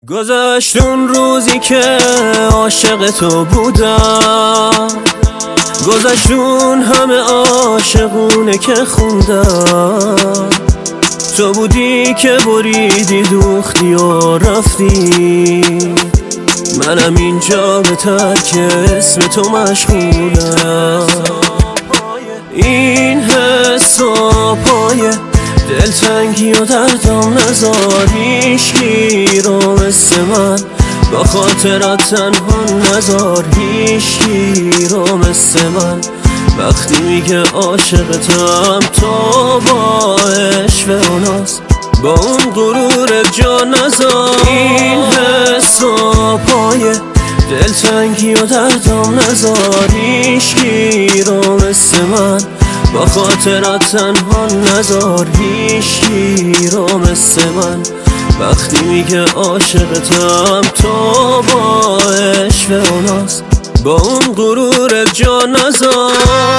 گذشت اون روزی که عاشق تو بودم، گذشت اون همه عاشقونه که خوندم. تو بودی که بریدی دوختی و رفتی، منم اینجا به ترک اسم تو مشغولم. این حس و پای دلتنگی و دردم نذار هیچکی رو مثل من با خاطرت تنها نذار هیچکی رو مثل من. وقتی میگه عاشقتم تو با عشق و ناز با اون غرور جا نذار. این حس و پای دلتنگی و دردم نذار هیچکی رو مثل من با خاطرت تنها نذار هیچکی رو مثل من. وقتی میگه عاشقتم تو با عشق و ناز با اون غرور جا نذار.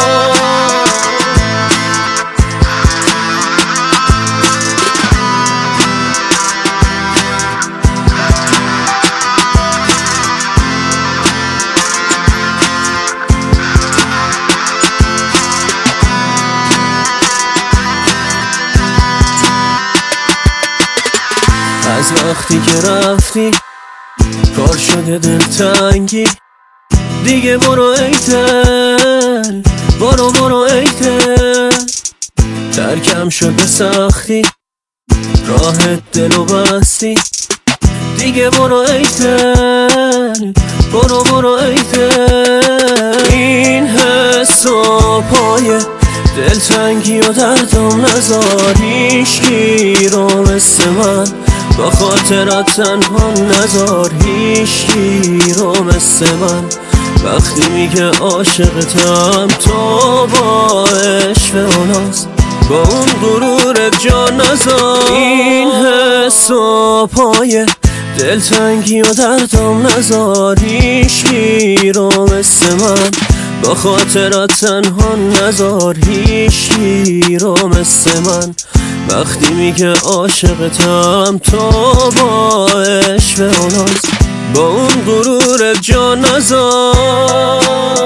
از وقتی که رفتی کار شده دلتنگی دیگه، برو ای دل برو ای دل. ترکم شد به سختی راه دلو بستی دیگه، برو ای دل برو ای دل. این حس و پای دلتنگی و دردم نذار هیچکی رو مثل من با خاطرت تنها نذار هیچکی رو مثل من. وقتی میگه عاشقتم تو با عشق و ناز با اون غرور جا نذار. این حس و پای دلتنگی و دردم نذار هیچکی رو مثل من با خاطرت تنها نذار هیچکی رو مثل من. وقتی میگه عاشقتم تو با عشق و ناز با اون غرور جا نذار.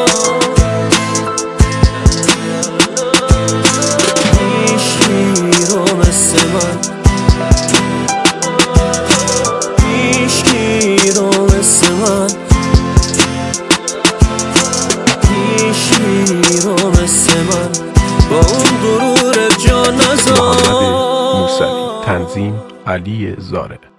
هیچکی رو مثل من، هیچکی رو مثل من، هیچکی رو مثل من با اون غرور جا نذار. تنظیم علی زاره.